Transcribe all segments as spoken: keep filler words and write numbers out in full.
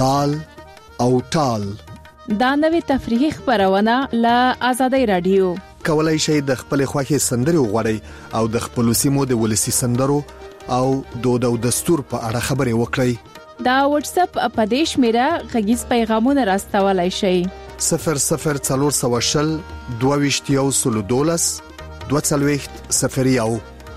تال او ټال. دا نوې تفریحي خبرونه له آزادۍ رادیو. کولای شئ د خپل خوښي سندري وغواړئ او د خپل سیمو د ولسی سندرو او دود او دستور په اړه خبرې وکړئ. دا واتس اپ اپدیش میرا غږیز پیغامونه راستولای شئ. صفر صفر څلور سوه شل دوه ویشت یو سلو دولس دوه څلوېښت صفر یو.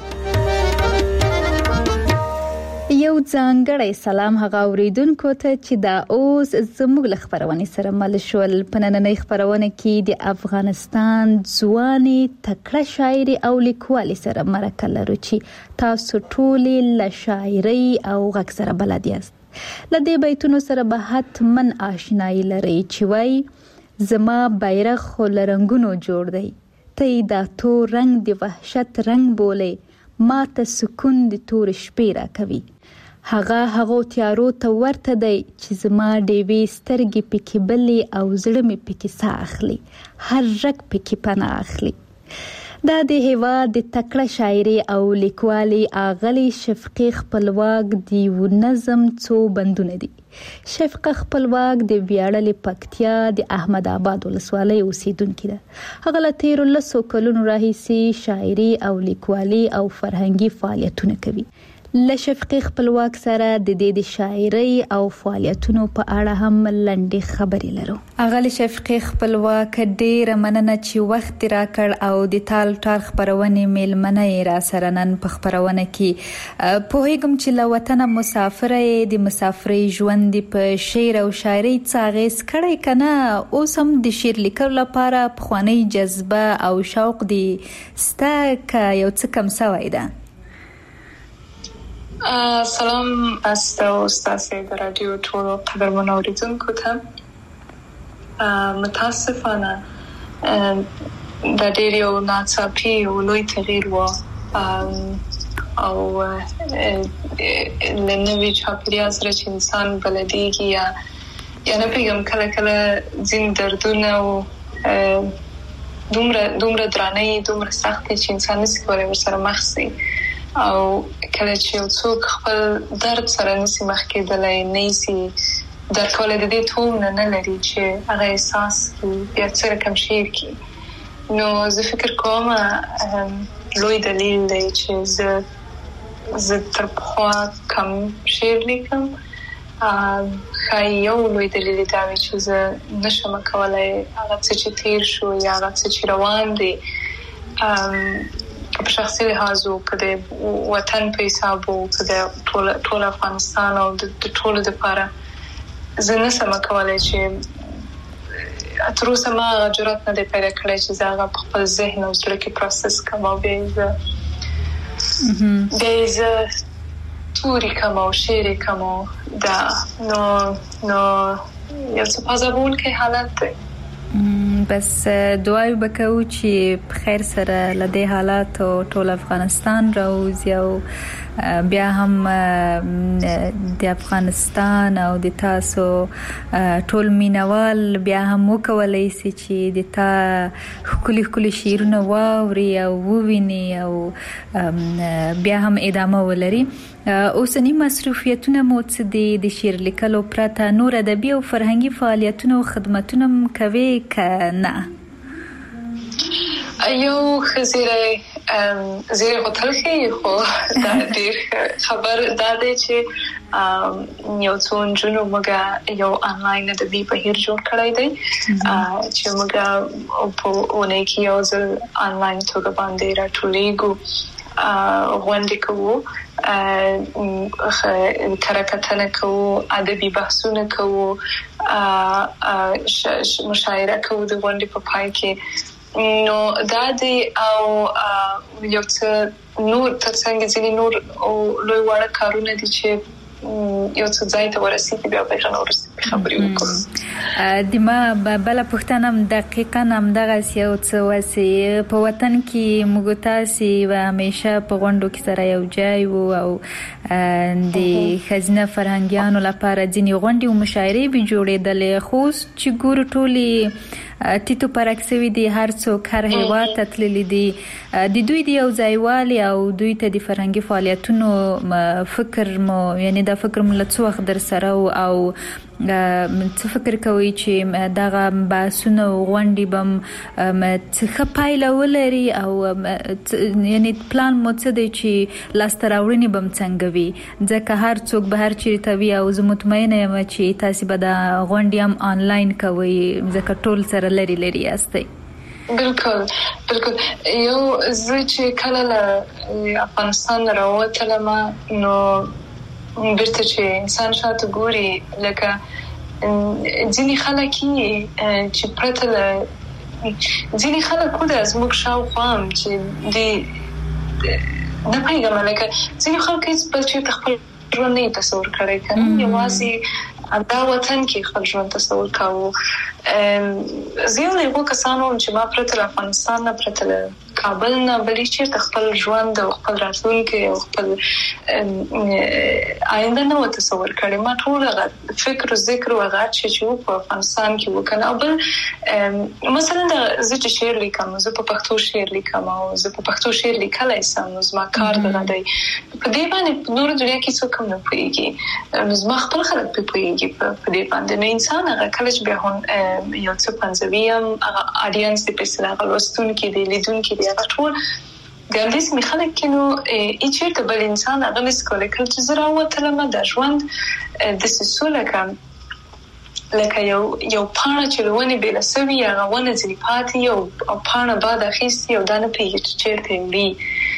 یو ځانګړی سلام هغه اوریدونکو ته چې دا اوس زموږ له خبرونې سره مل شول. په نننۍ خبرونه کې د افغانستان ځواني تکړه شاعري او لیکوالي سره مرکه لرو چې تاسو ټولې له شاعري او غږ سره بلد یاست. له دې بیتونو سره به حتمن آشنایي لرئ چې وایي زما بیرغ خو له رنګونو جوړ دی، ته دا تور رنګ د وحشت رنګ بولې، ما ته سکون د تور شپې را کوي. هغه هغه تیارو ته ورته دی چې زما ډېوې سترګې پکې بلې او زړه مې پکې ساه اخلي، هر رګ پکې پناه اخلي. دا د هېواد د تکړه شاعري او لیکوالي اغلې شفقي خپلواک د یو نظم څو بندونه دي. شفقه خپلواک د ویاړلې پکتیا د احمد آباد ولسوالۍ اوسیدونکې ده. هغه له تیرو لسو کلونو راهیسې شاعري او لیکوالي او فرهنګي فعالیتونه کوي. له شفقي خپلواک سره د دې د شاعري او فعالیتونو په اړه هم لنډې خبرې لرو. هغه له شفقي خپلواک ډېره مننه چې وخت راکړ او د تال ټال خبرونې میلمنه یې را سره نن په خبرونه کې. پوهیږم چې له وطنه مسافره یې، د مسافرۍ ژوند په شعر او شاعري څه اغېز کړی که نه؟ اوس هم د شعر لیکلو لپاره پخوانۍ جذبه او شوق دې سته که یو څه کم سوی ده؟ سلام است و استاسه در رادیو ټولو قدرمنو اوریدونکو ته. متاسفانه دا ډېر یو ناڅاپي او لوی تغییر و او له نوي چاپېریال سره چې انسان بلدېږي یا یا نه پوهېږم کله کله ځینې دردونه او دومره دومره درانه یي، دومره سخت دي چې انسان نشي کولی ورسره مخ شي. او کله چې یو څوک خپل درد سره نشي مخ کېدلی، نه شي درک کولی، د دې تومنه نه لري چې هغه احساس کړي یا څه رقم شعر کړي، نو زه فکر کوم لوی دلیل دی چې زه زه تر پخوا کم شعر لیکم. ښایي یو لوی دلیل دا وي چې زه نشم کولی هغه څه چې تیر شو یا هغه څه چې روان دی په شخصي لحاظ او که د وطن په حساب او که د ټول ټول افغانستان او د ټولو دپاره زه نشم کولی چې تر اوسه ما هغه جرأت نه دی پیدا کړی چې زه هغه په خپل ذهن او زړه کې پروسس کړم او بیا یې زه بیا یې زه توري کړم او شعر یې کړم. دا نو نو یو څه پازابونکی حالت دی. بس دعای وکړو چې په خیر سره له دې حالاتو ټول افغانستان راوځي او بیا هم د افغانستان او د تاسو ټول مینوال بیا هم وکولای شي چې د تا ښکلي ښکلي شعرونه واوري او وویني او بیا هم ادامه ولري. اوسنی مصروفیتونه مو څه دي؟ د شعر لیکلو پرته نور ادبي او فرهنګي فعالیتونه او خدمتونه هم کوي که نه؟ یو ښه زیری زیری خو تلخي خو دا ډېر خبر دا دی چې یو څو نجونو موږ یو آنلاین ادبي بهیر جوړ کړی دی چې موږ په اونۍ کې یو ځل آنلاین توګه باندې راټولېږو، غونډې کوو، کره کتنه کوو، ادبي بحثونه کوو، مشاعره کوو د غونډې په پای کې. نو دا دی او یو څه نور ترڅنګ ځینې نور لوی واړه کارونه دي چې یو څه ځای ته ورسېږي بیا به نور خبرې وکړو. د ما بله پوښتنه هم دقیقا همدغسې یو څه وسې په وطن کې موږ تاسې و همیشه په غونډو کې سره یو ځای وو او د ښځینه فرهنګیانو لپاره ځینې غونډې او مشاعرې به جوړېدلې، خو اوس چې ګورو ټولې تیتو پرک سوي دي، هر څوک هر هیواد ته تللي دي. د دوی د یو ځایوالي او دوی ته د فرهنګي فعالیتونو فکر مو یعنی دا فکر مو له څه وخت در سره او څه فکر کوي چې دغه باسونه غونډي بم څه پایله ولري او یعنی پلان مو څه دی چې لاسته راوړنې بم څنګه وي ځکه هر څوک به هر چیرته وي او زه مطمئنه یم چې تاسو به د غونډې هم آنلاین کوي ځکه ټول سره لري لري یاستئ. بالکل بالکل یو زه چې کله له افغانستان راووتلم نو بیرته چې انسان شاته ګوري لکه ځینې خلک چې پرته له ځینې خلک خو د زموږ شاوخوا هم چې د نه پوهېږم لکه ځینې خلک هېڅ بل چېرته خپل ژوند نه یې تصور کړی که نه یوازې دا وطن کې خپل ژوند تصور کاوه. زه یو له هغو کسانو چې ما پرته له افغانستان نه پرته له کابل نه بلې چېرته خپل ژوند او خپل راتلونکی او خپل آینده نه و تصور کړی. ما ټول هغه فکر و ذکر و هغه چې و په افغانستان کې وکړه. او بل مثلا زه چې شعر لیکم زه په پښتو شعر لیکم او زه په پښتو شعر لیکلی سم نو زما کار دغه دی په دې باندې په نورو دنیا کې څوک هم نه پوهېږي نو زما خپل خلک پرې پوهېږي په دې باندې. نو انسان هغه کله چې بیا هم یو څه پنځوي هم هغه آډینس دی په اصطلاح هغه لوستونکي دی لیدونکي دی هغه ټول د همداسې مې خلک کې نو هېڅ چېرته بل انسان هغه نشي کولی. کله چې زه راووتلم د ژوند داسې څو لکه لکه یو یو پاڼه چې له ونې بېله سوي هغه ونه ځینې پاتې او پاڼه باد اخیستي او دا نه پوهېږي چې چېرته وړي.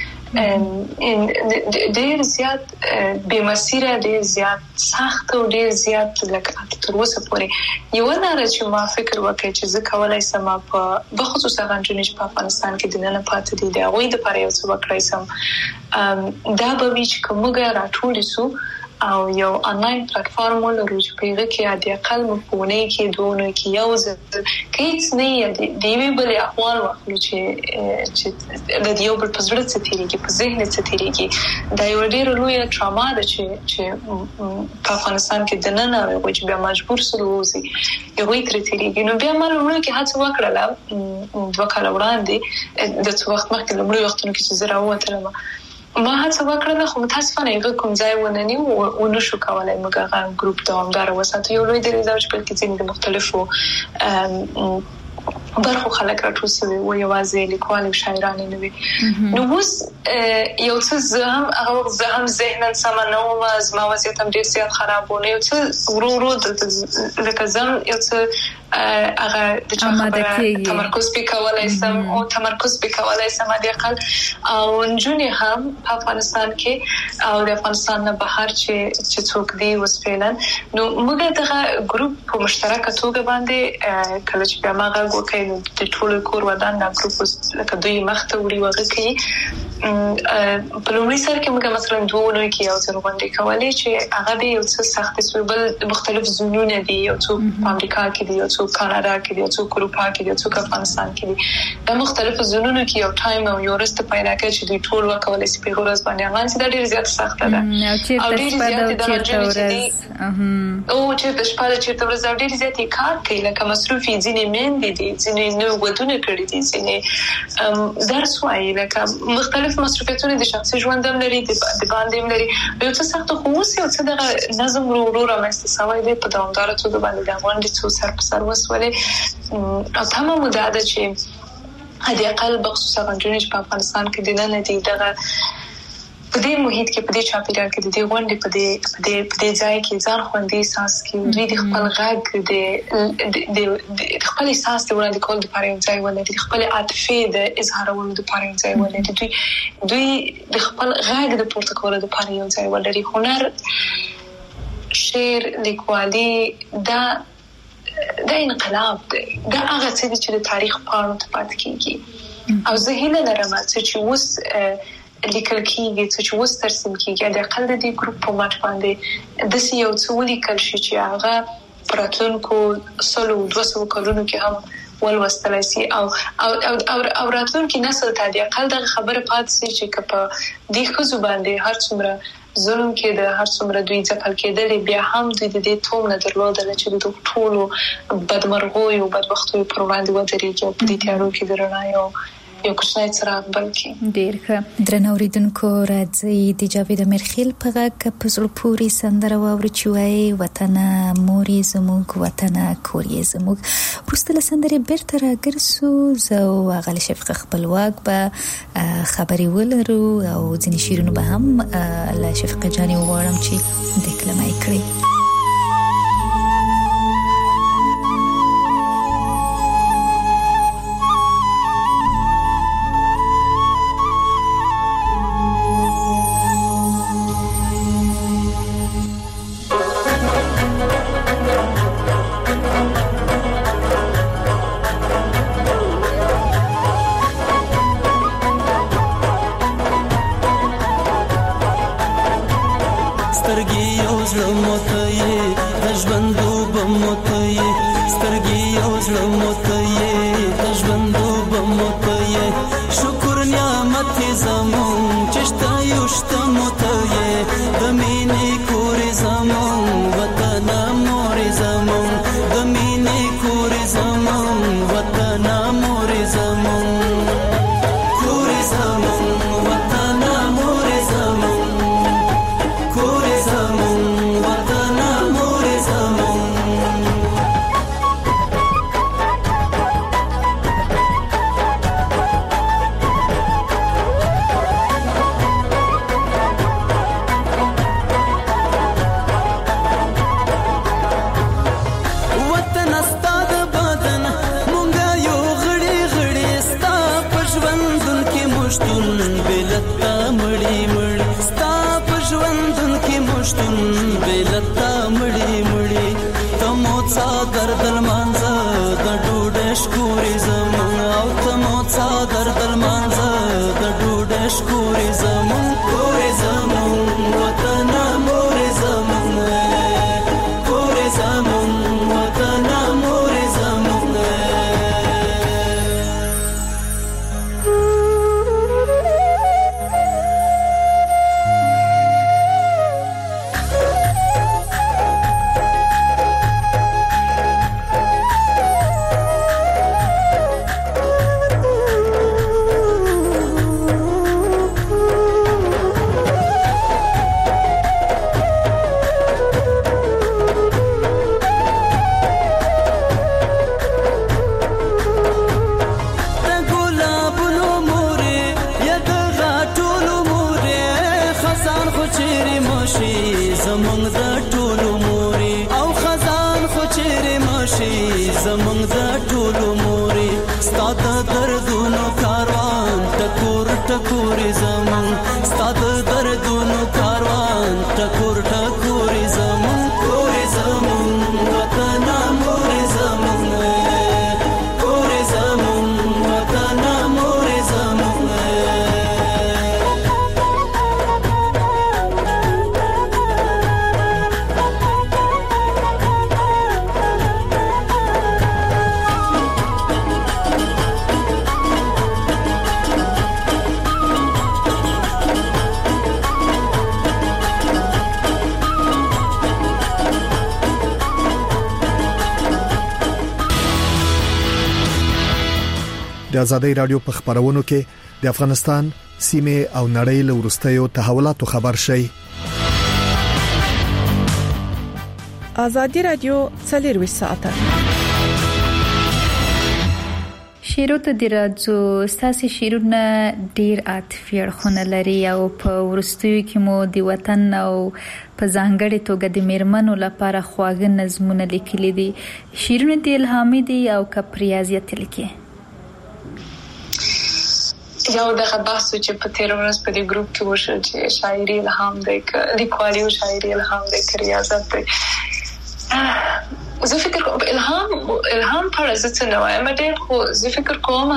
ډېر زیات بې مسیره ډېر زیات سخت او ډېر زیات لکه تر اوسه پورې یوه لاره چې ما فکر وکړی چې زه کولی سم په بخصوص هغه نجونې چې په افغانستان کې دننه پاتې دي د هغوی دپاره یو څه وکړی سم دا به وي چې که موږ راټولې سو او یو آنلاین پلیټفارم ولرو چې په هغه کې حد اقل موږ په اونۍ کې دوه اونۍ کې یو ځل که هېڅ نه یې د یوې بلې احوال واخلو چې چې د یو بل په زړه څه تېرېږي په ذهن څه تېرېږي دا یوه ډېره لویه ټراما ده چې چې په افغانستان کې دننه هغوی چې بیا مجبور سول ووځي هغوی ترې تېرېږي. نو بیا ما لومړیو کې هڅه وکړله دوه کاله وړاندې د څه وخت مخکې لومړیو وختونو کې چې زه راووتلم ما هڅه وکړله خو متاسفانه هغه کوم ځای ونه نیو ونه شو کولی موږ هغه ګروپ دوامداره وساتو. یو لوی دلیل دا چې بلکې ځینې د مختلفو برخو خلک راټول سوي وو یوازې لیکوال او شاعران نه وي. نو اوس یو څه زه هم هغه وخت زه هم ذهنا سمه نه وم زما وضعیت هم ډېر زیات خراب و نو یو څه ورو ورو لکه زه هم یو څه هغه د چا خبره تمرکز پې کولی سم او تمرکز پې کولی سم حد اقل او نجونې هم په افغانستان کې او د افغانستان نه بهر چې چې څوک دي اوس فعلا نو موږ دغه ګروپ په مشترکه توګه باندې کله چې بیا ما غږ وکړی نو د ټولو کور ودان دا ګروپ لکه دوی مخته وړي وغه کوي. په لومړي سر کې موږ مثلا دوه اونۍ کې یو ځل غونډې کولې چې هغه به یو څه سختې سوې بل مختلف زونونه دي یو څوک په امریکا کې دي یو څوک کاناډا کې دي یو څوک اروپا کې دي یو څوک افغانستان کې دي دا مختلف زونونو کې یو ټایم او یو ورځ پیدا کړي چې دوی ټول وکولای شي په ورځ باندې امان چې دا ډېر زیات سخته ده او ډېر زیات د ورځې او چې د شپه چې د ورځې ډېر زیات کار کوي لکه مصروفي ځینې میندې دي ځینې نو ودونه کړي دي ځینې درس وایي لکه مختلف مصروفیتونه د شخصي ژوند هم لري د باندې هم لري یو څه سخت خو اوس یو څه دغه نظم ورو ورو رامنځته شوی دی په دوامداره توګه باندې د غونډې څو سر په سر وسولې او تمامه موده ده چې حد اقل بخصوص هغه نجونې چې په افغانستان کې دننه دي دغه په دې محیط کې په دې چاپیریال کې د دې غونډې په دې په دې په دې ځای کې ځان خوندي احساس کوي دوی د خپل غږ د د خپل احساس د وړاندې کولو لپاره یو ځای ولري د خپل عاطفې د اظهارولو لپاره یو ځای ولري دوی دوی د خپل غږ د پورته کولو لپاره یو ځای ولري. هنر شعر لیکوالي دا دا انقلاب دی دا هغه څه چې د تاریخ پاڼو ته پاتې کیږي او زه هیله لرم چې اوس لیکل کېږي چې اوس ترسیم کېږي د اقل د دې ګروپ په مټ باندې داسې یو څه ولیکل شي چې هغه په راتلونکو سلو دوه سوو کلونو کې هم ولوستلی سي او او او راتلونکي نسل ته د اقل دغه خبره پاتې سي چې که په دې ښځو باندې هر څومره ظلم کېده هر څومره دوی ځپل کېدلې بیا هم دوی د دې توم نه درلودله چې د ټولو بدمرغیو بدبختیو پر وړاندې ودرېږي او په دې تیارو کې د رڼا یو یو کوچنی څراغ بل کی. ډیر ښه. درنو اوریدونکو راځي د جاوید امیرخیل په غږ په زړه پورې سندره واورو چې وایي وطن موري زموږ وطن کوري زموږ. وروسته له سندرې بیرته راګرځو زه او هغه شفقه خپلواک به خبرې ولرو او ځینې شعرونه به هم له شفقه جانې وغواړم چې دکلمه یې کړي. د آزادۍ رادیو په خبرونو کې د افغانستان سیمه او نړۍ له ورستیو تحولاتو خبر شي. آزادۍ رادیو څلور ساعته شیرو ته د راځو. ساسي شیرونه ډیر عاطفي اړخونه لري او په ورستیو کې مو د وطن او په ځانګړي توګه د میرمنو لپاره خواږه نظمونه لیکلي دي. شیرونه د الهامي دي او کپریازیت لیکي. یو دغه بحث چې په تیر ورځ په دې ګروپ کې وشو چې شاعري الهام دی ک لیکوالي او شاعري الهام دی ک ریاضت دی. زه فکر کوم الهام الهام پر ځکه نه وایم ډېر خو زه فکر کوم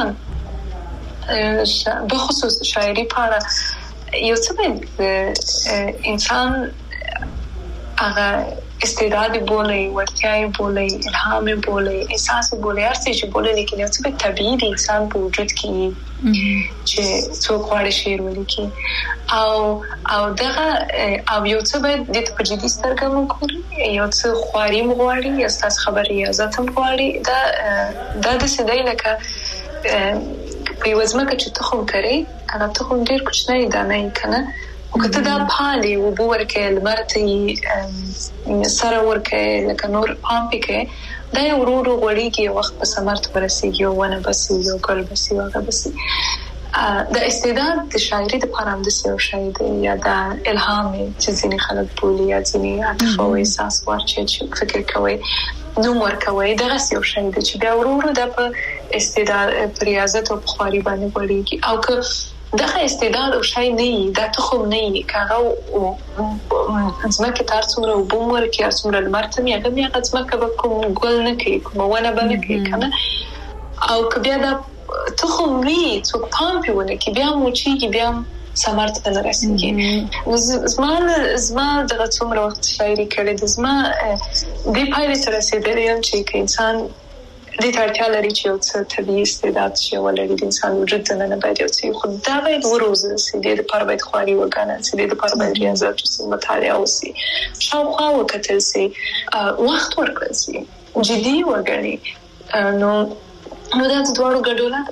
به خصوص شاعري پر یو څه انسان هغه استعداد بولی ورتیای بولی الهام بولی احساس بولی هر څه چې بولی لیکي نو څه طبيعي د انسان په وجود کې چې څوک غواړي شعر ولیکي او او دغه او یو څه باید د په جدي سترګه وګوري یو څه خواري مغواړي یا ستاسو خبري ازته مغواړي دا دا د سیدای لکه په وزمکه چې تخم کري هغه تخم ډیر کوچنی دانه کنه او کته دا پالي او ورکه لمرته سره ورکه لکه نور پامپ کې دا یو ورو غوړي کې وخت په سمارت ورسیږي او ونه بسي یو کل بسي هغه بسي د استعداد د شاعري د پرام د سیو شاعر یا د الهام چې ځینې خلک بولي یا ځینې عاطفه او احساس ورچې چې فکر کوي نو ورکوي دغه سیو شاعر چې بیا ورو د استعداد پریازت او بخاري باندې وړيږي او که دغه استعداد او شاعر نه د تخم نه کاغه او ځمکه تر څومره وبمر کې څومره لمرته می هغه می هغه ځمکه به کوم ګل نه کوي کوم ونه به نه کوي کنه او که بیا د تخم وی څوک پام پیونه کې بیا موچیږي بیا سمارت نه رسیږي زما زما دغه څومره وخت شاعري کړې د زما د پایله سره رسیدلې یم چې انسان د ترتیا لري چې یو څه طبيعي استعداد شي ولري د انسان وجود نه نه باید یو څه خو دا باید وروزه سي د لپاره باید خواري وکړي سي د لپاره باید ریاضت او مطالعه وسي شاوخوا وکتل سي وخت ورکړل سي جدي وګڼي نو نو دا د دوړو ګډوله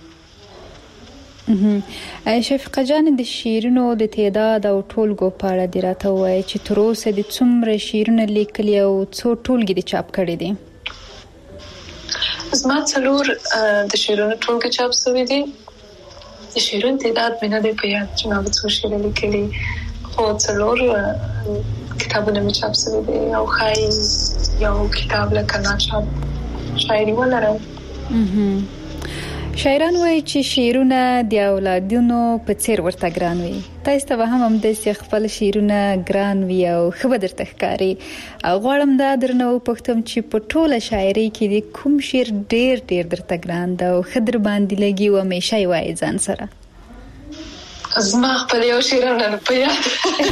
ده شفیقه جان د شیرونو د تعداد او ټولګو په اړه دی راته وایي چې تر اوسه د څومره شیرونه لیکلي او څو ټولګي د چاپ کړي دي زما څلور د شیرونو ټولګي چاپ شوي دي د شیرونو تعداد مې نه دی په یاد چې ما څو شیرونه لیکلي خو څلور کتابونه مې چاپ شوي دي او ښایي یو کتاب لکه ناچاپ شاعري ولرم شاعران وایي چې شعرونه د اولادونو په څیر ورته ګران وي تاسو ته هم هم د خپل شعرونه ګران وي او خبر درته ښکاري غواړم دا درنه وپوښتم چې په ټوله شاعري کې د کوم شعر ډیر ډیر درته ګران ده او خدر باندې لګي او همیشه یې وایي ځان سره زما خپل یو شعر نه په یاد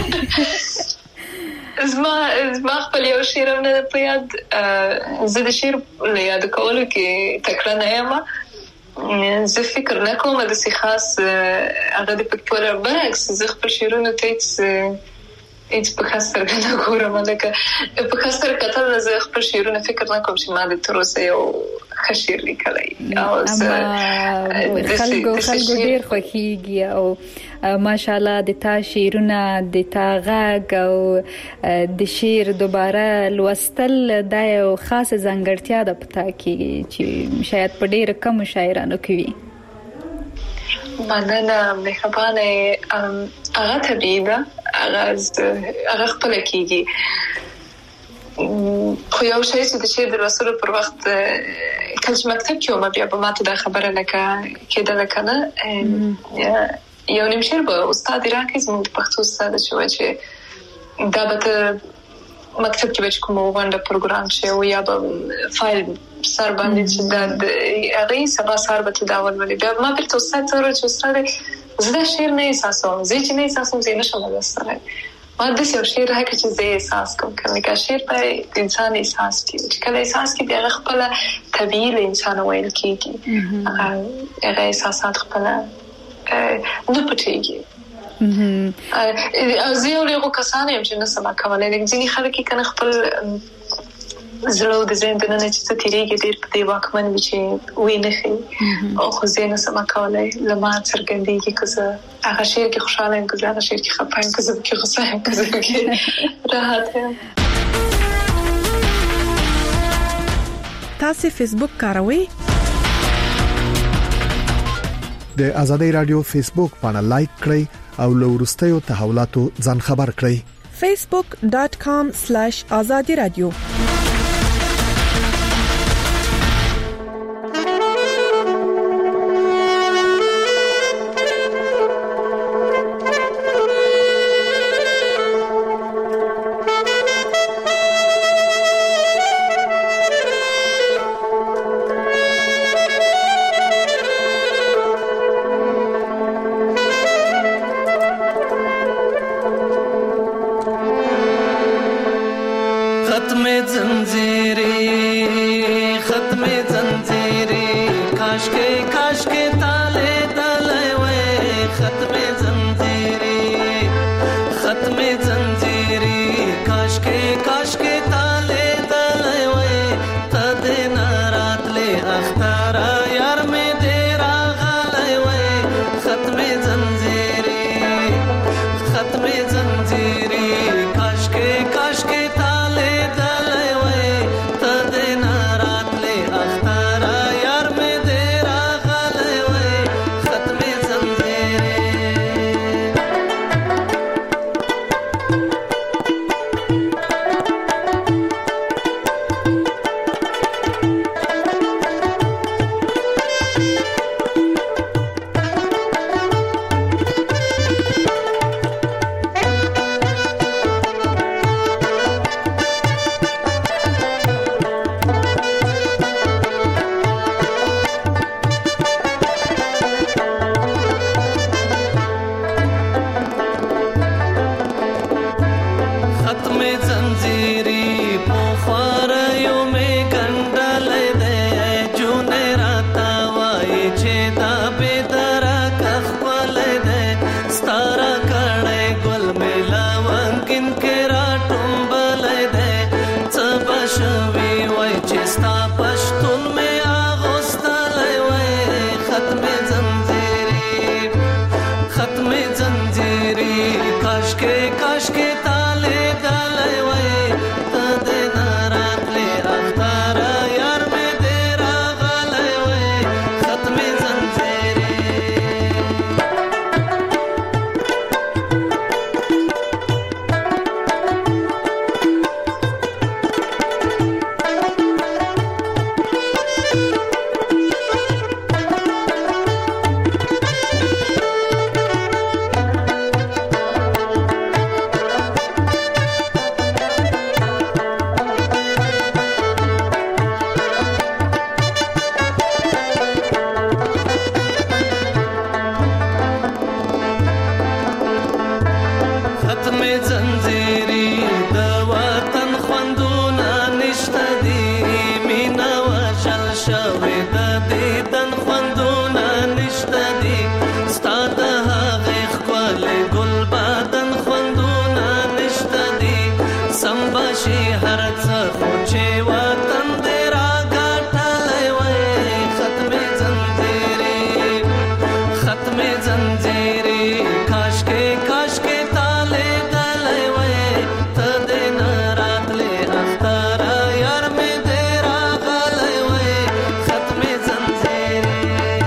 زما زما خپل یو شعر نه په یاد زه د شعر له یاد کولو کې تکړه نه یم زه فکر نه کوم د سي خاص هغه د پکتور برعکس زه خپل شعرونه ته هیڅ په خاطر نه ګورم لکه په خاطر کتل زه خپل شعرونه فکر نه کوم چې ما د تر اوسه یو خشیر لیکلای او خلکو خلکو ډیر خوښیږي او ماشاءالله د تا شعرونه د تا غږ او د شعر دوباره لوستل د یو خاص ځانګړتیا ده پتا کې چې شاید په ډیر کم شاعرانو کې وي مننه مهربانه هغه طبيعي ده هغه هغه خپل کېږي خو یو شی چې د شعر د لوستلو پر وخت کله چې مکتب کې وم بیا به ماته دا خبره لکه کېدله کنه یو نیم شعر به استاد راکړي زموږ د پښتو استاد چې وایي چې دا به ته مکتب کې به کوم غونډه پروګرام شي او یا به فایل سر باندې چې دا هغه سبا سر به ته دا ولولي بیا ما په استاد سره چې استاد زه شعر نه احساسوم زه چې نه احساسوم زه نشم لوستلای ما د یو شعر راکړي چې زه احساس کوم کله شعر په انسان احساس کوي چې کله احساس کوي بیا خپل طبيعي له انسان ویل کیږي هغه احساسات خپل نه پټيږي او زه یو له کسانو چې نه سم کولای لکه ځینې خلک کنه خپل زړه د ذهن د نه چې تیریږي ډېر په دی واکمن وي چې وې نه خي او خو زه نه سم کولای لمه څرګندېږي که هغه شعر کې خوشاله یم که هغه شعر کې خپه یم که زه کې غوسه یم که زه کې راحت یم تاسو فیسبوک کاروئ د آزادۍ رادیو فیسبوک باندې لایک کړئ او له ورستیو تحولاتو ځان خبر کړئ facebook dot com slash azadi radio شي هر څه خو چې وطن دې راګټلی وای ختم زنځیرې ختم زنځیرې کاشکې کاشکې تاله دلای وای ته دې نه راتلې اختره یار مې دې راغلی وای ختم زنځیرې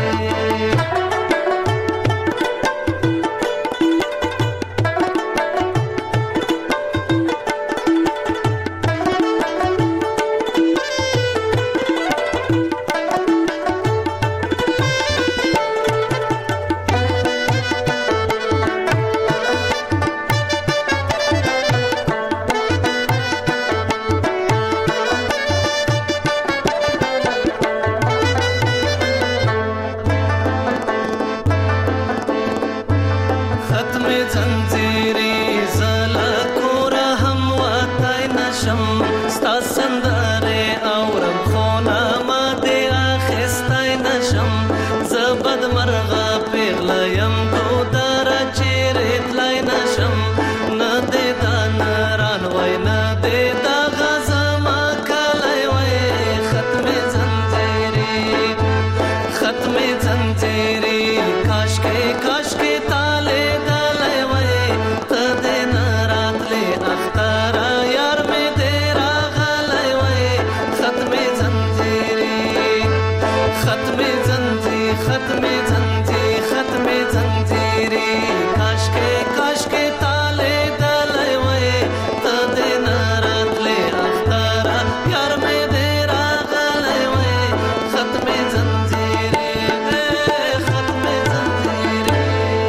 ختم زنځیرې زلا کور هم وتای نشم ستا سندرې اورم خو نامه دې اخیستی نشم زه بدمرغه پیغله یم ګودره چیرې تلای نشم نه دې دا نران وای نه دې دغه زما کلی وای ختم زنځیرې ختم زنځیرې کاشکې کاشکې تاله دلای وای ته دې نه راتلې اختره یار مې دې راغلی وای ختم زنځیرې ختم زنځیرې ختم زنځیرې ختم زنځیرې کاشکې کاشکې تاله دلای وای ته دې نه راتلې اختره یار مې دې راغلی وای ختم زنځیرې ختم زنځیرې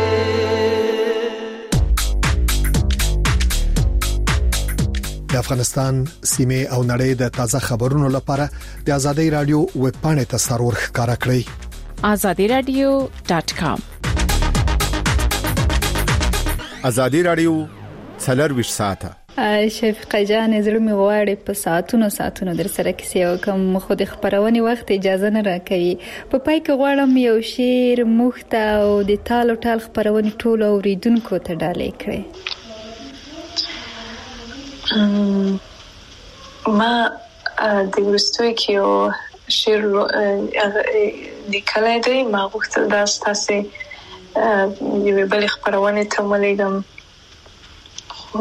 د افغانستان سیمه او نړۍ د تازه خبرونو لپاره د ازادي رادیو ویب پاڼې ته سرور ښکارا کړئ azadi radio dot com ازادي رادیو څلرویشت ساعته شفیقه جان زړه می غواړي په ساعتونو ساعتونو در سره کیسې وکم خو د خبرونې وخت اجازه نه راکوي په پای کې غواړم یو شعر مخته او د تالو ټال خبرونې ټول اوریدونکو ته ډالۍ کړئ ما د ورستوي کې یو شعر لیکلی دی ما غوښتل دا ستاسې یوې بلې خپرونې ته ولیږم خو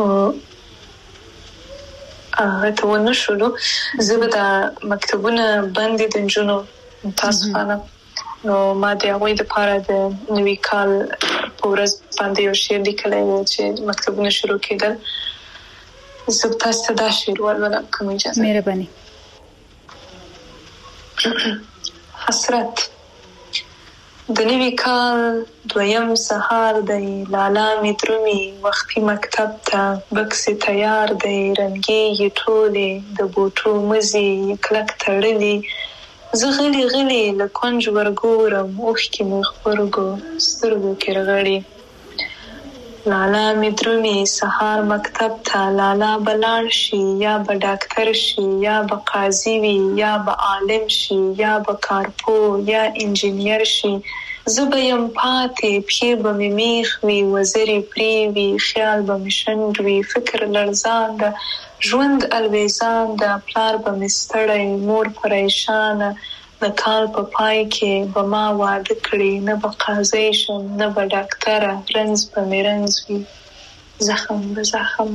هغه ته ونه شولو زه به دا مکتبونه بند دي د نجونو متاسفانه نو ما د هغوی دپاره د نوي کال په ورځ باندې یو شعر لیکلی و چې مکتبونه شروع کېدل زه به تاسو ته دا شعر ولولم که مو اجازه مهرباني حسرت د نوي کال دویم سهار دی لالا مې درومي وختي مکتب ته بکس تیار دی رنګېږي ټولې د بوټو مزي کلک تړلي زه غلي غلي له کونج ورګورم اوښکې مې غبرګو سترګو کې رغړي لالا مې درومي سهار مکتب ته لالا به لاړ شي یا به ډاکټر شي یا به قاضي وي یا به عالم شي یا به کارپو یا انجینیر شي زه به یم پاتې پښې به مې میخ وي وزرې پرې وي خیال به مې شنډ وي فکر لړزان ده ژوند الویزان ده پلار به مې ستړی مور پریشانه د کال په پای کې به ما واده کړي نه به قاضي شم نه به ډاکټره رنځ به مې رنځ وي زخم به زخم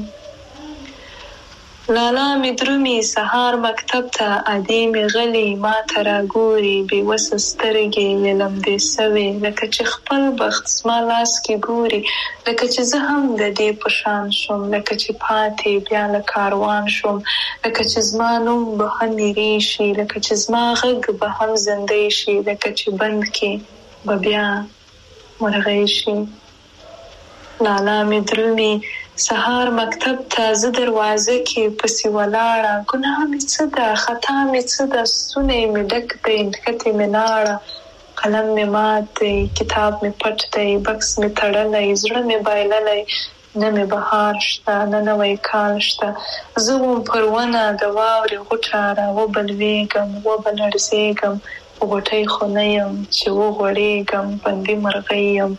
لالا مې درومي سهار مکتب ته ادې مې غلي ما ته راګوري بېوسه سترګې یې لمدې سوې لکه چې خپل بخت زما لاس کې ګوري لکه چې زه هم د دې په شان شم لکه چې پاتې بیا له کاروان شم لکه چې زما نوم به هم هېرې شي لکه چې زما غږ به هم زندۍ شي لکه چې بند کې به بیا مرغۍ شي لالا مې درومي سهار مکتب ته زه دروازه کې پسې ولاړه ګناه مې څه ده خطا مې څه ده ستونی مې ډک دی نښتې مې لاړه قلم مې مات دی کتاب مې پټ دی بکس مې تړلی زړه مې بایللی نه مې بهار شته نه نوی کال شته زه وم پر ونه د واورې غوټه راوبلوېږم وبلړزېږم په غوټۍ خو نه یم چې وغوړېږم بندي مرغۍ یم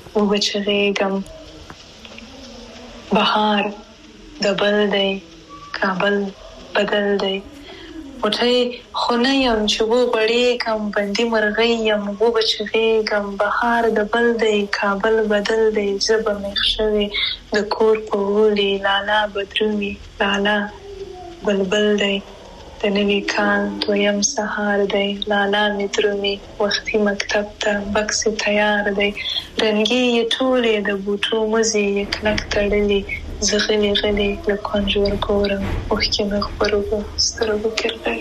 وبچغېږم بهار د بل دی کابل بدل دی وټي خونه یم چې وو غړې کم بندي مرغۍ یم وو بچغې کم بهار د بل دی کابل بدل دی زب مخشوي د کور په ولي لالا بدروي لالا بلبل دی د نوي کال دویم سهار دی لالا مترومي وختي مکتب ته بکس تیار دی رنګي یې ټولې د بوټو مزي یک لک تړلي زغلي غلي له کنجور ګورم وښکې مې خبرو سترګو کړی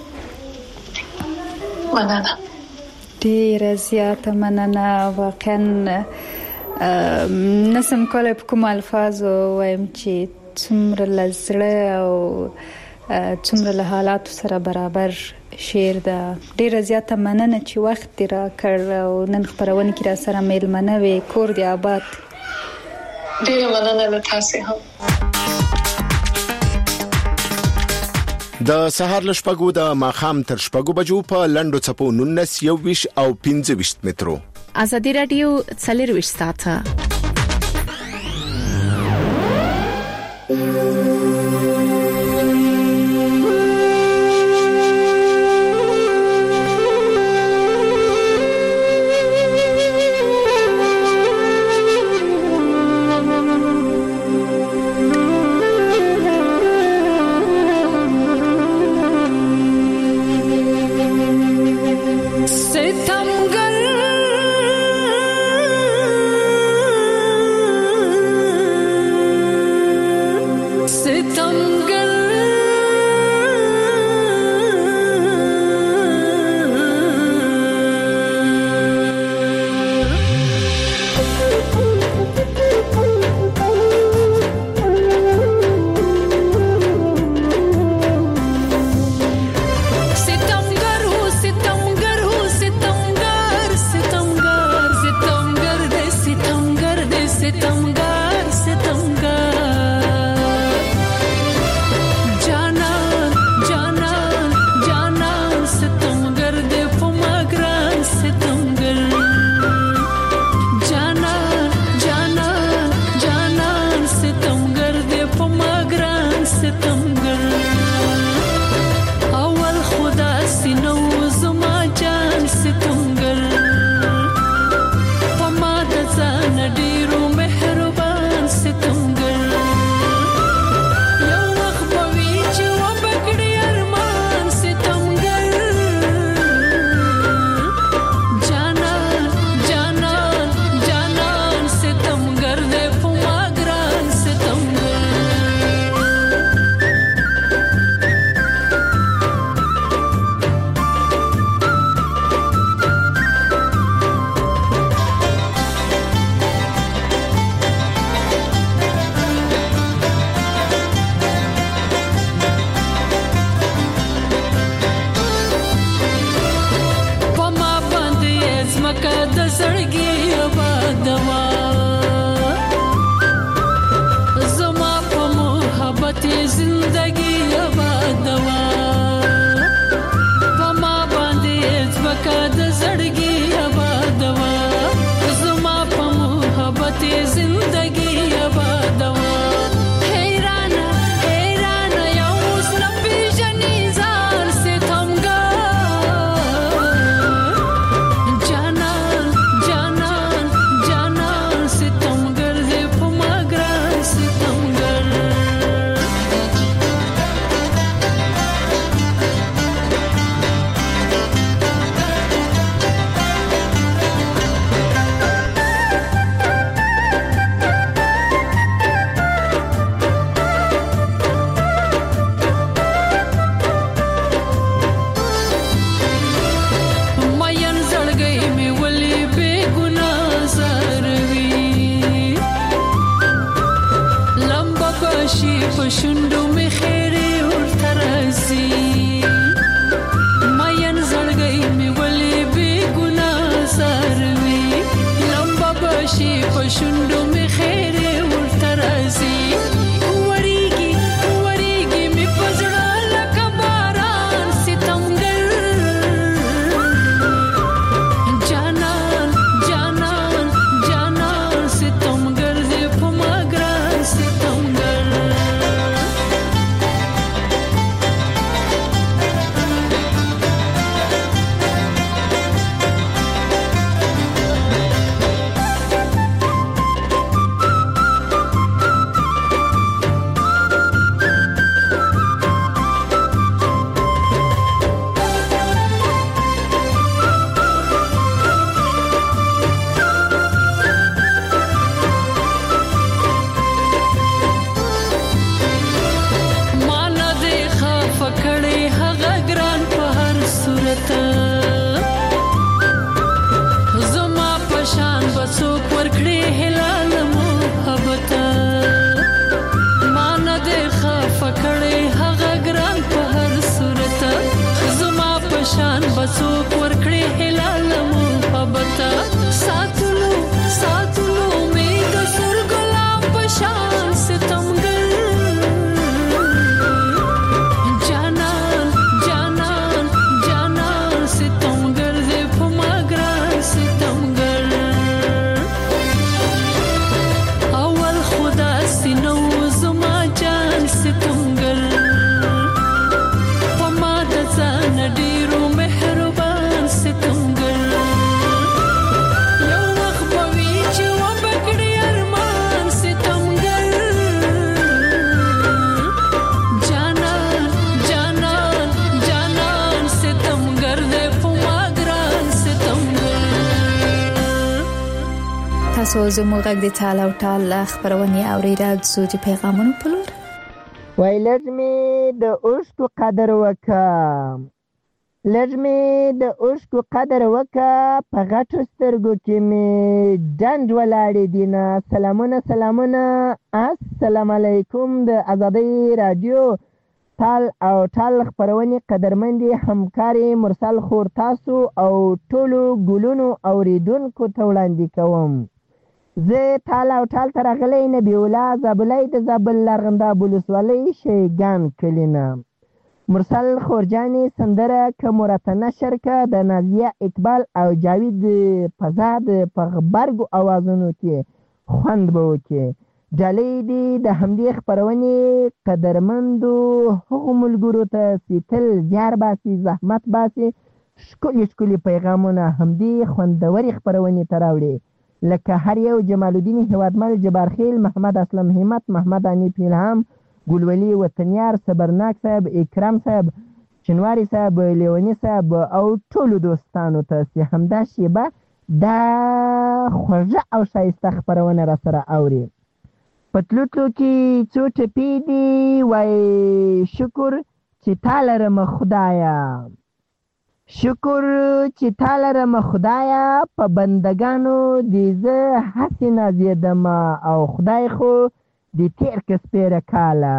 مننه ډېره زیاته مننه واقعا نسم کولای په کوم الفاظو وایم چې څومره له زړه او څومره له حالاتو سره برابر شعر ده. ډېره زیاته مننه چې وخت دې راکړ او نن خپرونه کې را سره میلمنه وې. کور دې آباد. ډېره مننه له تاسو هم. د سهار له شپږو د ماښام تر شپږو بجو په لنډو څپو نولس یو ویش او پنځه ویش مترو. ازادي رادیو څلور ویش ساعته. ستمګر تاسو زموږ غږ د ټال او ټال خبرونه اوریدل سوچ پیغامونه پلور وای لږمې د اوښکو قدر وکم لږمې د اوښکو قدر وکه په غټو سترګو کې مې ډنډ ولاړې دینه. سلامونه سلامونه السلام علیکم د ازادۍ رادیو ټال او ټال خبرونې قدرمندې همکارې مرسل خور تاسو او ټولو ګلونو اوریدونکو ته وړاندې کوم. زه ټال او ټال ته راغلی نبی الله زابلی د زابل لرغنداب ولسوالۍ شیګان کلي نه. مرسل خورجانې سندره که مرته نشر که د نازیه اقبال او جاوید فضا د په غبرګو اوازونو کې خوند به وکړي. ډالۍ دې د همدې خپرونې قدرمندو هغو ملګرو ته چې تل زیار باسي زحمت باسي ښکلي ښکلي پیغامونه همدې خوندورې خپرونې ته راوړي، لکه هر یو جمال الدین هیوادمل، جبارخیل، محمد اسلم همت، محمد انیف الهام، ګلولي وطنیار، صبرناک صاحب، اکرام صاحب، شنواری صاحب، لیونی صاحب او ټولو دوستانو ته چې همدا شیبه دا خوږه او ښایسته خپرونه را سره اوري. په تلو تلو کې څو ټپې دي وای شکر چې تا لرمه خدایه، شکر چې تا لرمه خدایه، په بندګانو دې زه هسې نازېدم او خدای خو دې تېر که سپېره کاله،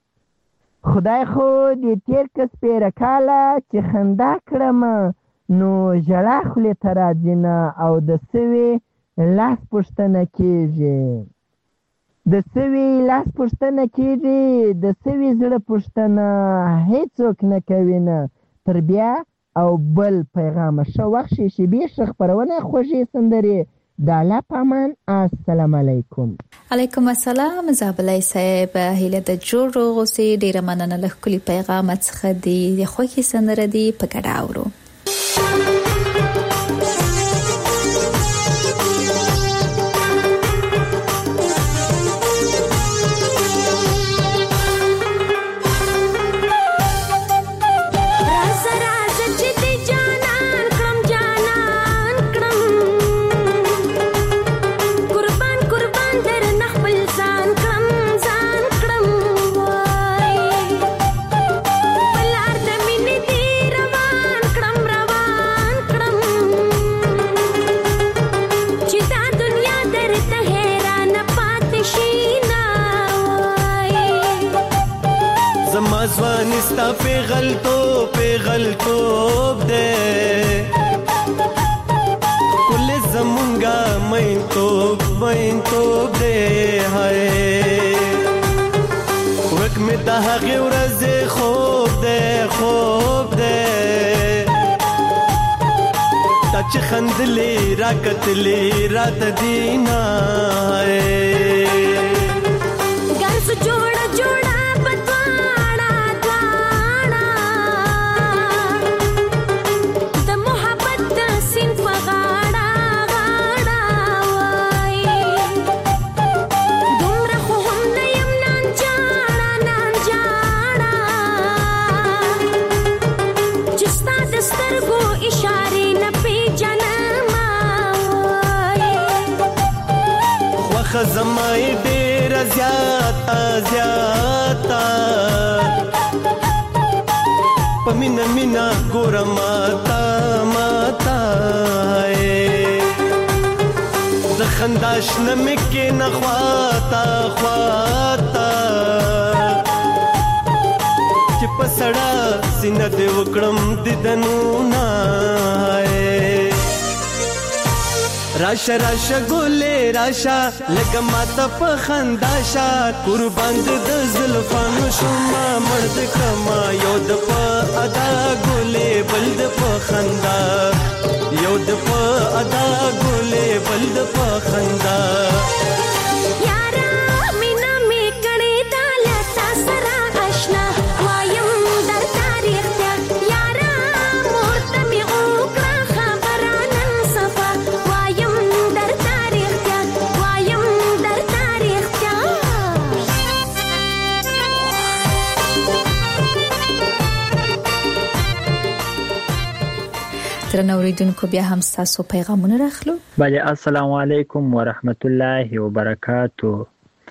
خدای خو دې تېر که سپېره کاله چې خندا کړم نو ژړا خولې ته راځي نه او د سوي لاس پوښتنه کېږي، د سوي لاس پوښتنه کېږي، د سوي زړه پوښتنه هیڅوک نه کوي نه. تر بیا او بل پیغامه ښه وخت شي شیبې ښه خپرونه خوږې سندرې د الله په امان. السلام علیکم. علیکم السلام زابلی صاحب، هیله د جوړ روغ اوسې. ډیره مننه له ښکلي پیغام څخه دی د خوښې سندره دی په ګډه اورو. ځوانستا پیغلتوب پیغلتوب دے کل زمونگا مین توب مین توب دے ہائے وک میں دہاغی ورز خوب دے خوب دے تاچ خندلی راکتلی رات دینا ہائے گرس جوڑا جوڑا خزمای ډیر زیاتا زیاتا پمینا مینا ګور ماتا ماتا د خنداش نمکه نخواتا خواتا چې پسړه سینه دې وکړم ددنو نه راشا راشا ګولې راشا لکه ماته په خنداشا قربان د زلفانو شوما مرد کما یو د په ادا ګولې بل د په خندا یو د په ادا ګولې بل د په خندا ترنه اوریدونکو بیا هم تاسو پیغامونه راخلو. بله السلام علیکم ورحمت الله وبرکاتو.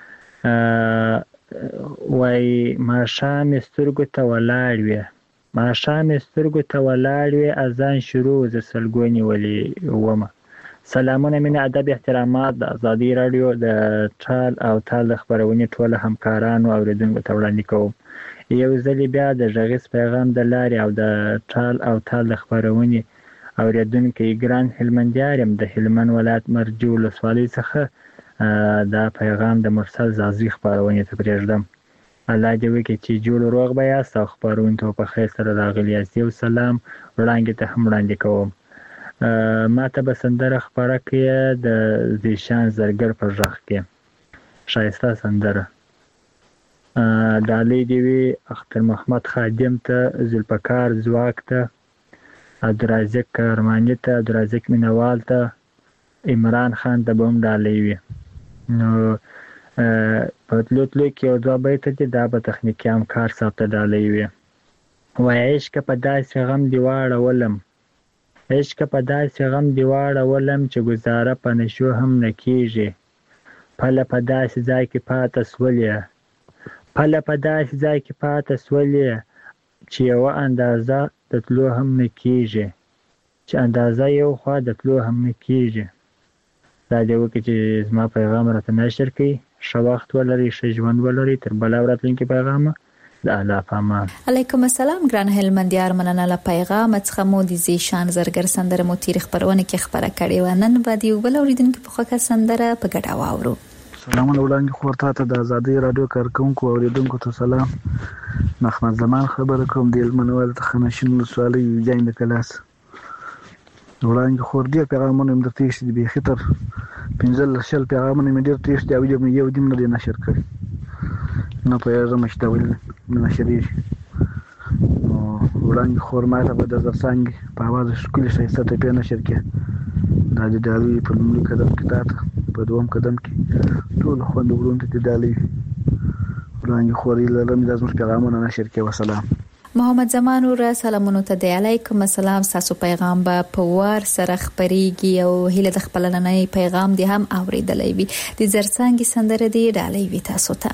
وای ما شام سترګو ته ولاړ وې ما شام سترګو ته ولاړ وې اذان شروع ز سلګونی ولی ومه. سلامونه مینه ادب احترامات د ازادي رادیو د ټال او تال خبرونه ټول همکارانو اوریدونکو ته وړاندې کوم. یو ځل بیا د ژغیس پیغام د لارې او د ټال او تال خبرونه اوریدونکو ګران هلمندیارم د هلمند ولایت مرجو لسوالي څخه دا پیغام د مرسل زازی خبرونه ته پرېږدم. الله دې وکړي چې جوړ روغ به یاست او خبرونه ته په خیر سره راغلي یاست. یو سلام وړاندې ته هم وړاندې کوم. ما ته به سندره خبره کړې د زیشان زرګر په غږ کې شایسته سندره. ډالۍ دې وي اختر محمد خادم ته، ذوالفقار ځواک ته، عبدالرازق کرماني ته، عبدالرازق مینوال ته، عمران خان ته به هم ډالۍ وي. نو په تلو تلو کې یو دوه بیته دي دا به تخنیکي همکار صاحب ته ډالۍ وي. وایي عشقه په داسې غم دې واړولم عشقه په داسې غم دې واړولم چې ګزاره په نشو هم نه کېږي. پله په داسې ځای کې پاته سولې پله په داسې ځای کې پاته سولې چې یوه اندازه د تلو هم نه کېږي چې اندازه یو خوا د تلو هم نه کېږي. دا دې وکړي چې زما پیغام راته نشر کړي. ښه وخت ولرئ، ښه ژوند ولرئ. تر بله ورځ پیغامه د الله په امان. علیکم السلام ګران هلمندیار، مننه له پیغام څخه مو د زیشان زرګر سندره مو تیر خبرونه کې خبره کړې و. نن به دی بل اوریدونکو په خوښه سندره په ګډه واورو. سلامونه وړاندې خور ته د ازادي رادیو کارکونکو اوریدونکو ته سلام. محمد زمان خبره کوم د هلمند ولایت خنشین ولسوالۍ جاین د کلاس. وړاندې خور ډېر پیغامونه مې درته ایښي دي، بیخي تر پنځلس شل پیغامونه مې ډېر ته ایښي دي او یو دې نه دی نشر کړی. نه پوهېږم چې دا ولې نه نشرېږي. نو وړاندې خور ما ته به د زرڅانګې په اواز ښکلې ښایسته ټپې نشر کړې. دا د ډالۍ په لومړي قدم کې تا ته، په دوم قدم کې ټولو خویندو وروڼو ته دې ډالۍ وي. وړاندې خور هیله لرم دا زموږ پیغامونه نشر کړي. وسلام. محمد زمان ور سلامونه ته دی. علیکم السلام. تاسو پیغام به په وار سره خبريږي او هیله د خپل نننۍ پیغام دی هم اوریدلای وي. د زرڅانګې سندره دی ډالۍ وي تاسو ته.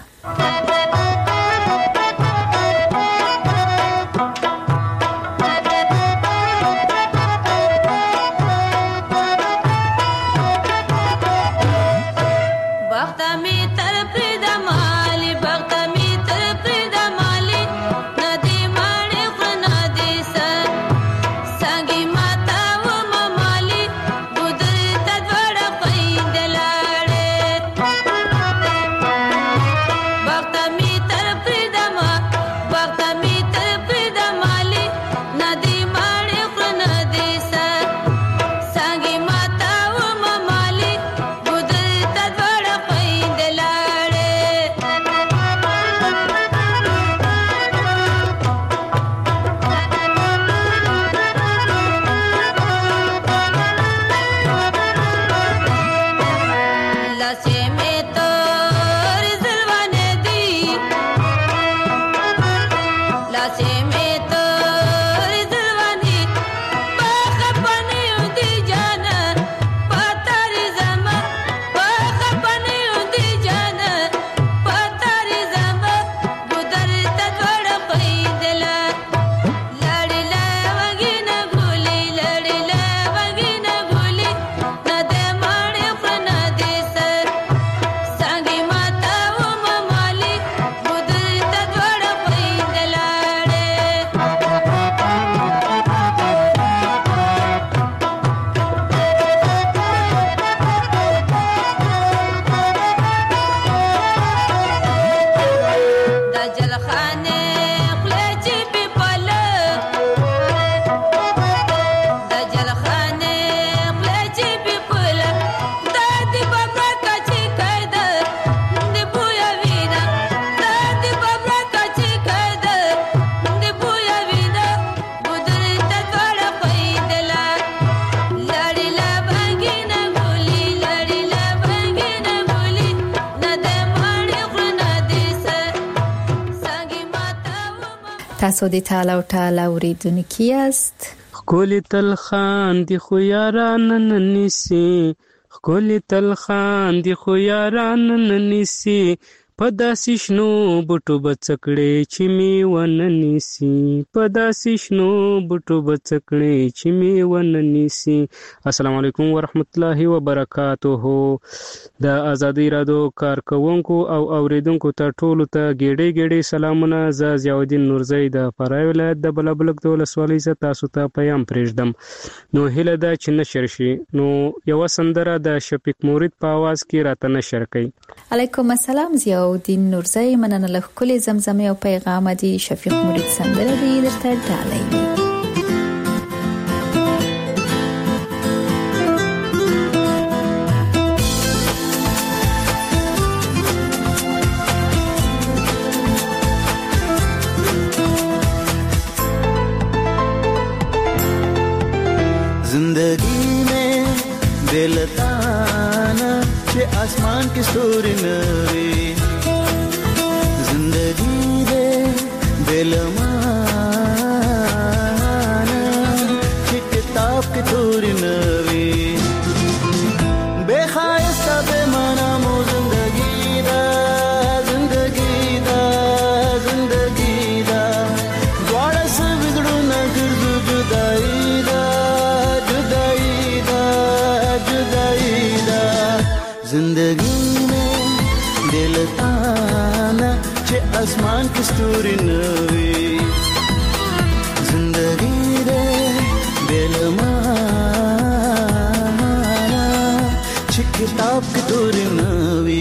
تاسو د تاله او تاله اوریدونکي یاست. خکولی تل خاندي خو یاران نه نیسي خکولی تل خاندي خو یاران نه نیسي په داسې شنو بوټو به څه کړې چې مې ونه نیسي په داسې شنو بوټو به څه کړې چې مې ونه نیسي. السلام علیکم ورحمت الله وبرکاته. د ازادي رادیو کارکونکو او اوریدونکو ته ټولو ته ګېډې ګېډې سلامونه. زه ضیاءالدین نورزی د فراه ولایت د بلابلک د ولسوالۍ څخه تاسو ته پیغام پرېږدم. نو هیله ده چې نشر شي. نو یوه سندره د شفیق مورید په اواز کې راته نشر کړئ. علیکم السلام ضیاءالدین نورزی. مننه له ښکلې زمزمې او پیغام دی. شفیق مورید سندره دی درته ډالۍ. जिंदगी में दिलताना चे आसमान की स्तूरी नवी जिंदगी दे दिलमाना चे किताब की तूरी नवी बेखायस्ता बेमाना मो जिंदगी दा जिंदगी दा जिंदगी दा द्वारा से बिगड़ू न गिरदू जुदाई जिंदगी में दिल ताना चे आसमान की स्तूरी नवी जिंदगी दे दिल माना चे किताब की तूरी नवी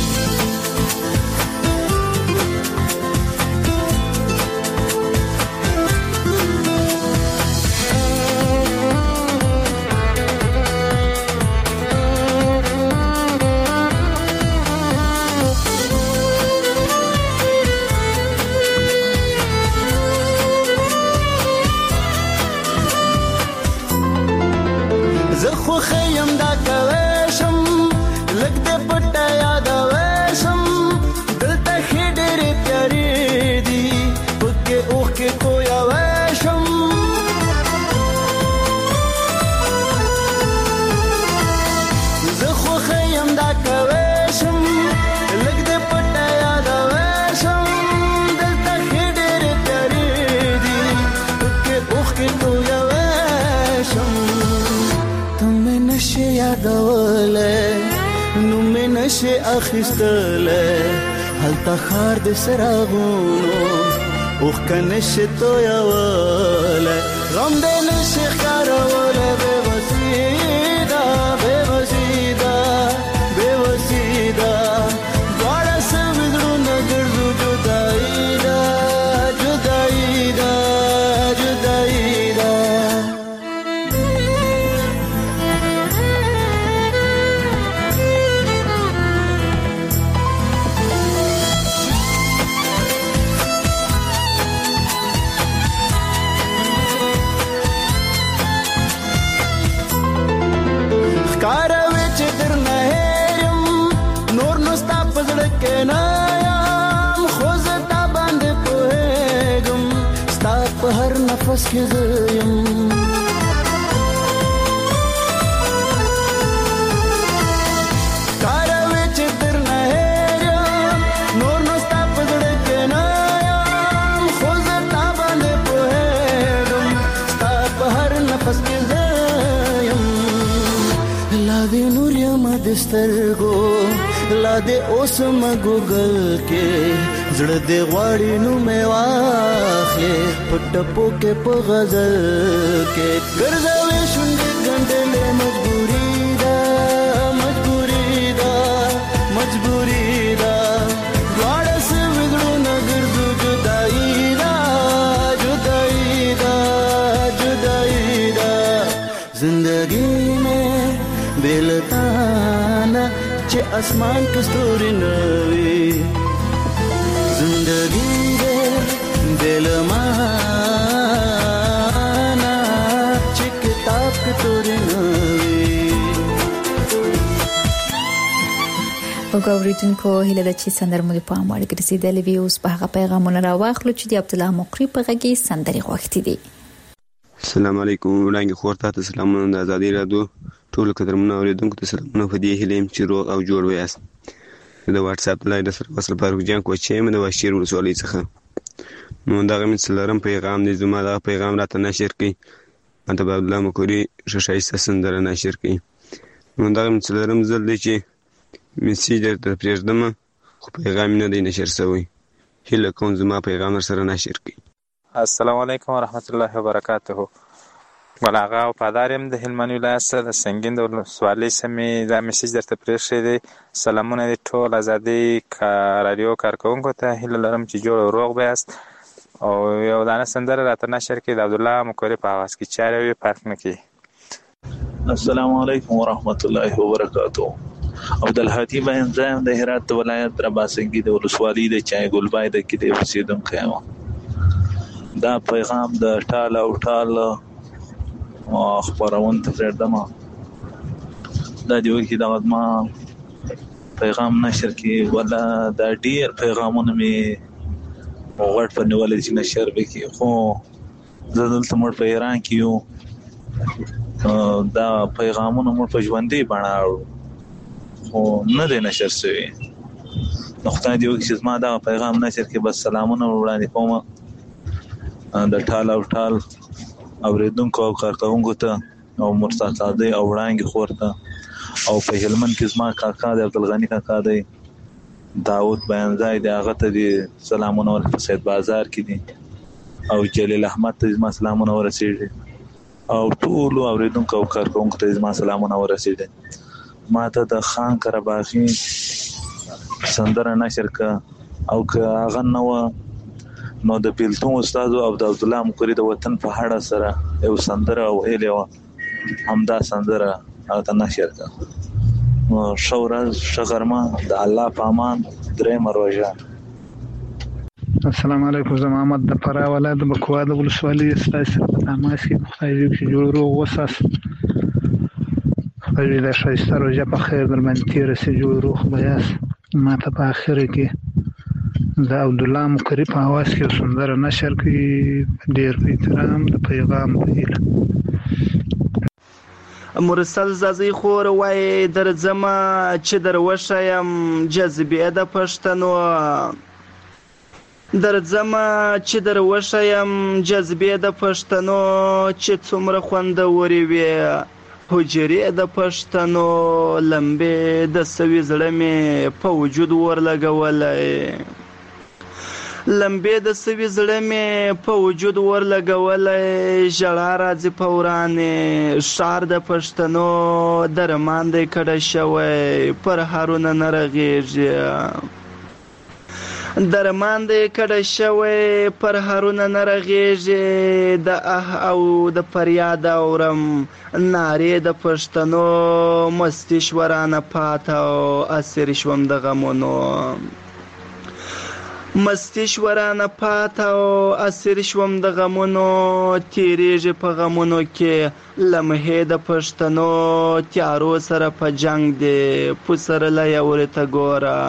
خیم دا کوشم لګ دې پټه یاد وشم دلته خډېر پیاري دي پکې اوخ کې کویا وشم زه خو خیم دا کوشم لګ دې پټه یاد وشم دلته خډېر پیاري دي پکې اوخ کې کویا وشم نشه یادوله نو مې نشه اخیستله هلته خار د سراغونو اوخ کنشه تویوله غم د نشه ښکاروله بې وسیده بې وسیده بې وسیده دواړه سوي زړونه ګرځو جدایي ده جدایي ده جدایي ده نفس کې زیم کاروي چې تر نه هېرم نور نو ستا په زړه کې نه یم خو زه تا باندې پوهېږم ستا په هر نفس کې زیم لا دې نور یم د سترګو لا دې اوس م ګوګل کې زړه دې غواړي نو مې واخلې په ټپو کې په غزل کې ګرځوي شونډې ګنډلې مجبوري ده مجبوري ده مجبوري ده دواړه سوي زړونه ګرځو جدایي ده جدایي ده جدایي ده زندګي مې بېلتانه چې اسمان کې ستوري نه وي زندگی دے دل مانا چی کتاب کتوری نوی. وګوریدونکو هیله ده چې سندرمو په امر ګرځیدلې وي. اوس په هغه پیغامونه راواخلو چې د عبد الله مقری په غږی سندري غوښتي دي. السلام علیکم. وړاندې خور ته سلامونه د ازادي رادیو ټول قدرمنو اوریدونکو ته سلامونه په دې هیله یم چې روغ او جوړ ویاست. د واتس اپ لایډ سره وصل فاروق جان کوچې مې د واشیر ولسوالۍ څخه نو دغه من سلام پیغام دی زما دا پیغام راته نشر کړي انت عبد الله مکوري ششایسته سندره نشر کړي نو دغه من سلام زل دی چې میسیج درته پرېږدم خو پیغام نه دی نشر شوی. هیله کوم زما پیغام سره نشر کړي. السلام علیکم ورحمت الله وبرکاته. بلاغه او پادار يم د هلمند ولایت څخه د سنگین د ولسوالۍ سمې دا میسج درته پرېښی دی. سلامونه دي ټول ازادي رادیو کارکوونکو ته. هیله لرم چې جوړ او روغ بیاست او یو دانه سندره راته نشر کړي د عبدالله مکوري په اواز کې چارې وي فرق نه کوي. السلام علیکم ورحمت الله وبرکاته. عبدالهادي بهن زایم د هرات ولایت رباسنګي د ولسوالۍ د چای ګلبای د کې د اوسیدونکو یم. دا پیغام د ټال او ټال خبرون ته پرېږدم. دا دی وکي دا ما پیغام نشر کې ولا دا ډیر پیغامونه می وغړ په نیولې چې نشر وکي خو زه دلته مړ په ایران کې یو دا پیغامونه مړ په ژوندۍ بڼه خو نه دی نشر شوی. نو خدای دې وکړي چې زما دا پیغام نشر کې بس سلامونه وړاندې کوم د ټال او ټال اوریدونکو او کارکوونکو ته او مرتضی او وړانګې خور ته او په هلمند کې زما کاکا د عبدالغني کاکا دی داود بیانځای دی هغه ته دي سلامونه ورته سید بازار کې دي او جلیل احمد ته زما سلامونه ورسېږي او ټول اوریدونکو او کارکوونکو ته زما سلامونه ورسېږي. ما ته د خان قرباغي سندره نشر کړه او که هغه نه وه نو د پیلتون استاد او د عبدالله مکوري د وطن په هړه سره یو سندره ویلې وه همدا سندره هغه ته نشر کړه. نو ښه ورځ ښه غرمه د الله په امان درېیمه روژه. السلام علیکم. زه محمد د فراه ولایت د بکوا د ولسوالۍ ستاسو سره په تماس کې خدای دې چې جوړ روغ وساس خدای دې د ښایسته روژه په خیر در باندې تېره شي جوړ روغ به یاست. ما ته په اخره کې د عبدالله مکوري په اواز کې سندره نشر کړي ډېر په احترام د پیغام په هیله. مرسل زازی خور وای درځم چې در وښیم جذبې د پښتنو درځم چې در وښیم جذبې د پښتنو چې څومره خوندورې وي حجرې د پښتنو لمبې د سوي زړه مې په وجود ورلګولی لمبې د سوي زړه مې په وجود ورلګولی ژړا راځي په ورانې ښار د پښتنو درمان دی کډه شوی پر هرونه نه رغېږي درمان دی کډه شوی پر هرونه نه رغېږي د اه او د فریاد اورم نارې د پښتنو مستي شورانه پاته او اسیر شوم د غمونو مستی شورانه پاته او اسیر شوم د غمونو تیریږي په غمونو کې لمحې د پښتنو تیارو سره په جنگ دی پسرلی ورته ګوره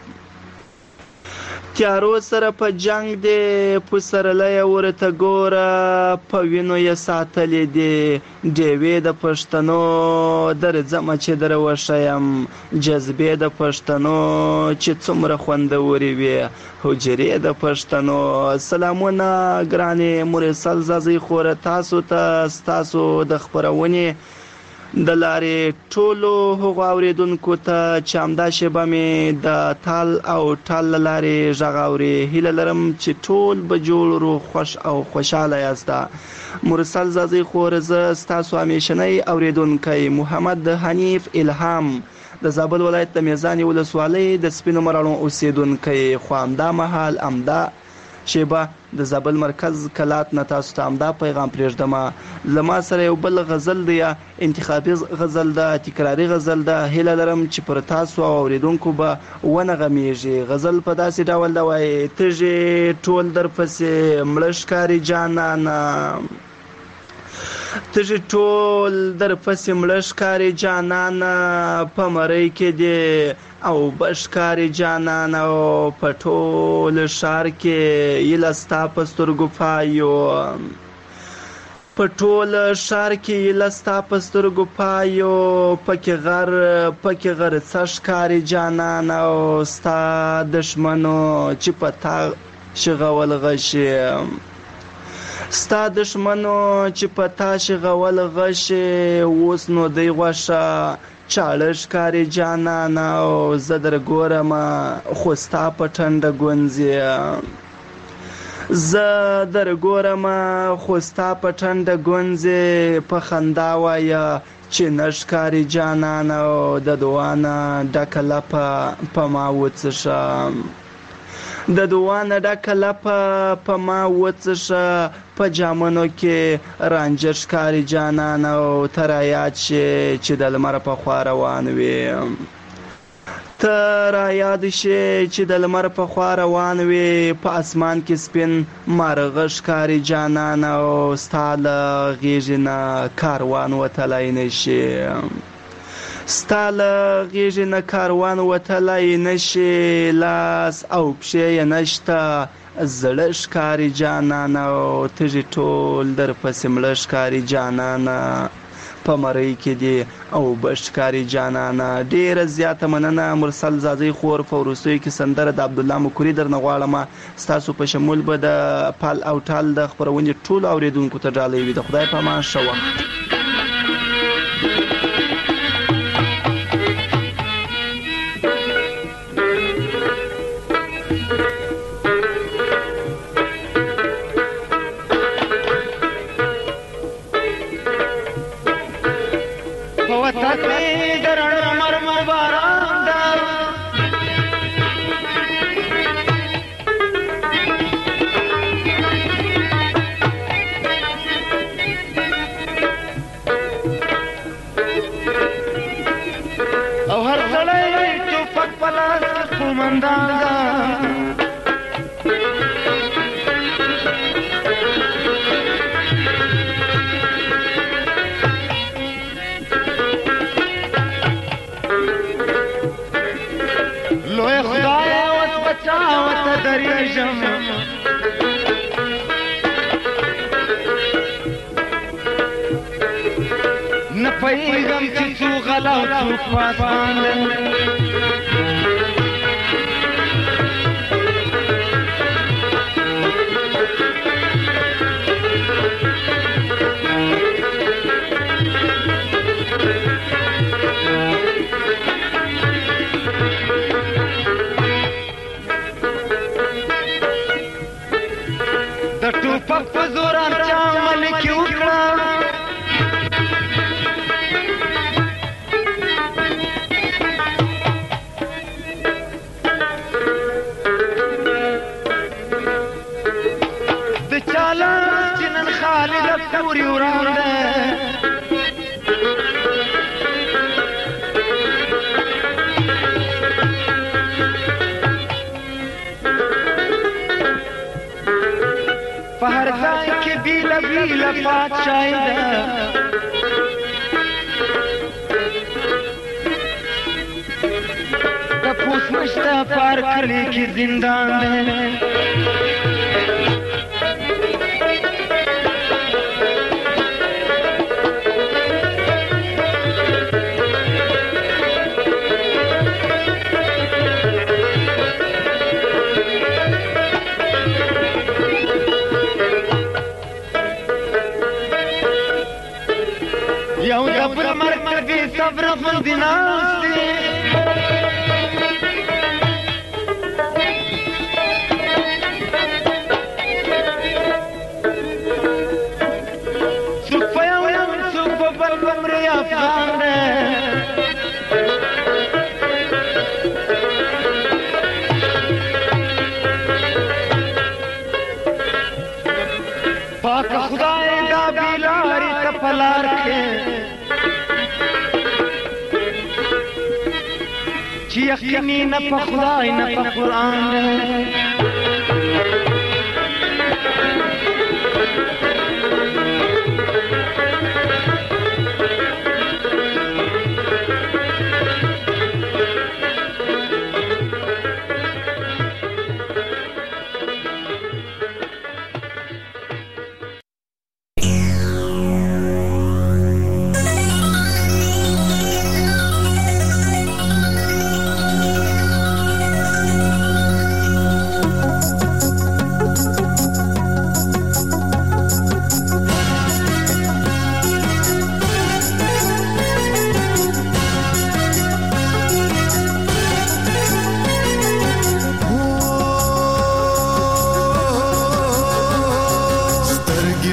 تیارو سره په جنگ دی پسرلی ورته ګوره په وینو یې ساتلې دي ډیوې د پښتنو درځم چې در وښیم جذبې د پښتنو چې څومره خوندورې وي حجرې د پښتنو. سلامونه ګرانې مرسل زازی خوره تاسو ته ستاسو د خپرونې د لارې ټولو هغو اوریدونکو ته چې همدا شیبه مې د تال او ټال له لارې غږ اوري. هیله لرم چې ټول به جوړ روغ خوش او خوشحاله یاسته. مرسل زازی خور زه ستاسو همیشنی اوریدونکی محمد حنیف الهام د زابل ولایت د میزان ولسوالۍ د سپینو مراڼو اوسیدونکی خو همدا مهال همدا شیبه د زابل مرکز کلات نه تاسو ته همدا پیغام پرېږدم. له ما سره یو بل غزل دی انتخابي غزل ده تکراري غزل ده هیله لرم چې پر تاسو او اوریدونکو به ونه غمیږي. غزل په داسې ډول ده وایي تږي ټول در پسې مړه ښکاري جانانه تږي ټول در پسې مړه ښکاري جانانه په مرۍ کې دی او بشکاری جانان او په ټول ښار کې یله ستا په سترګو پایو په ټول ښار کې لستا په سترګو پایو پکې غر پکې غر څه ښکاري جانان او ستا دښمنو چې په تا شغول غشي ستا دښمنو چې په تا شغول غشي اوس نو دی غوښه چاړه ښکاري جانان او زه در ګورم خو ستا په ټنډه ګونځي زه در ګورم خو ستا په ټنډه ګونځې په خندا وایه چې نه ښکاري جانان او د دوانه ډکه لپه په ما وڅښه د دوانه ډکه لپه په ما وڅښه په جامونو کې رانجه ښکاري جانان او ته رایاد شې چې د لمر په خوا روان وې ته رایاد شې چې د لمر په خوا روان وې په اسمان کې سپین مارغه ښکاري جانان او ستا له غېږې نه کاروان وتلی نه شي ستا له غېږې نه کاروان وتلی نه شي لاس او پښې یې نشته زړه ښکاري جانان او تږي ټول در پسې مړه ښکاري جانان په مرۍ کې دی او بشکاري جانانا ډیره زیاته مننه مرسل زازی خور په وروستیو کې سندره د عبدالله مکوري درنه غواړم ستاسو په شمول به د پال او ټال د خپرونې ټولو اوریدونکو ته ډالۍ وي د خدای په امان ښه وخت پیغام چې څو غلا او څو پاسان د ټوپک په زور چا ملک وکړه پوری ورانده په هر ځای کې بیله بیله پادشاهي ده د پوس نشته پار کلی کې زندان ده یو دبل مرکبی صبر غندی ناستی سوک پا یو یم سوک پا بل بمری افغان ده پاک خدای دا بیلاری تپلار کے چې یقیني نه په خدای نه په قرآن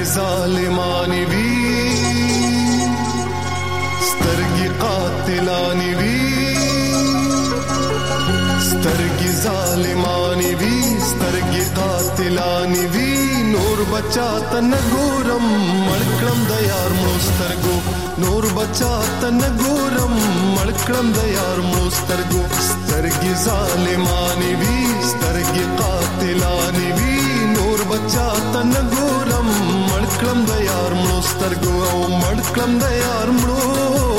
ظالمانی وی سترګې قاتلانی وی سترګې ظالمانی وی سترګې قاتلانی وی نور بچا تن ګورم مړکړم د یار مسترګو نور بچا تن ګورم مړکړم د یار مسترګو سترګې ظالمانی وی سترګې قاتلانی وی نور بچا تن ګورم مړکړم د یار مسترګو او مړکړم د یار مړو